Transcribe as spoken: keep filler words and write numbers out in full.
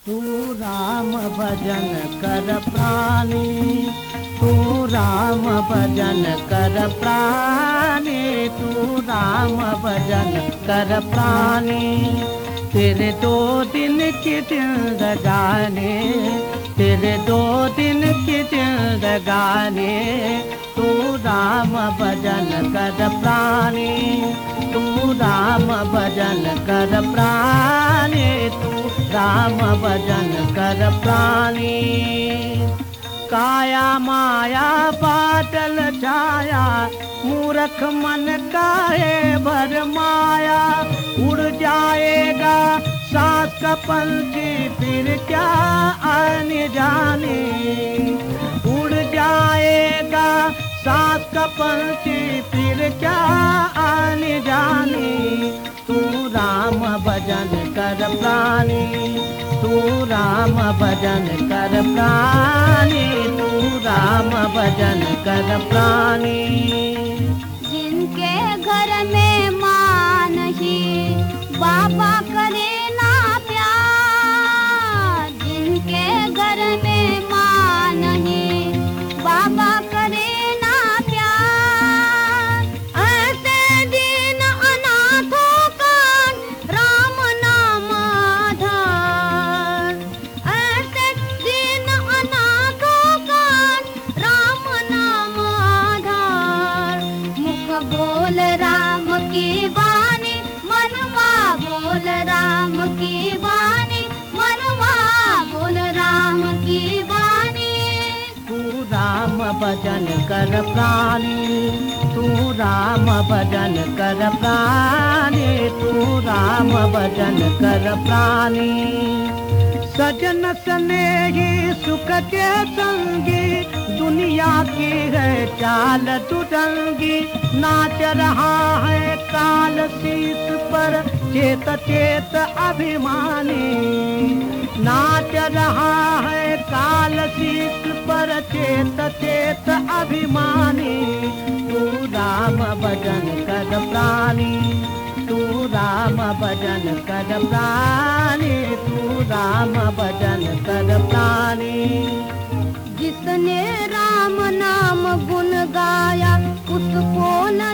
तू राम भजन कर प्राणी, तू राम भजन कर प्राणी, तू राम भजन कर प्राणी। तेरे दो दिन की जिंदगानी, तेरे दो दिन की जिंदगानी, तू राम भजन कर प्राणी, तू राम भजन कर प्राणी, तू राम भजन कर प्राणी। काया माया बादल छाया, मूर्ख मन काहे भर माया। उड़ जाएगा सांस का पंछी फिर क्या आने जाने, उड़ जाएगा सांस का पंछी फिर क्या आने जाने। तू राम भजन कर प्राणी, तू राम भजन कर प्राणी, तू राम भजन कर प्राणी। जिनके घर में मां नहीं बाबा करे ना प्यार, जिनके घर में मां नहीं बाबा करे ना प्यार। ऐसे दिन अनाथों का राम नाम आधार, ऐसे दिन अनाथों का राम नाम आधार। मुख बोल राम की वाणी, मनवा बोल राम की वाणी, मनवा बोल राम की वाणी। तू राम भजन कर प्राणी, तू राम भजन कर प्राणी, तू राम भजन कर प्राणी। सजन स्नेही सुख के संगी, दुनिया की है चाल दुरंगी। नाच रहा है काल शीस पर चेत चेत अभिमानी, नाच रहा है काल शीस पर चेत चेत अभिमानी। तू राम भजन कर प्राणी, तू राम भजन कर प्राणी, तू राम भजन कर प्राणी। जिसने राम नाम गुण गाया उसको न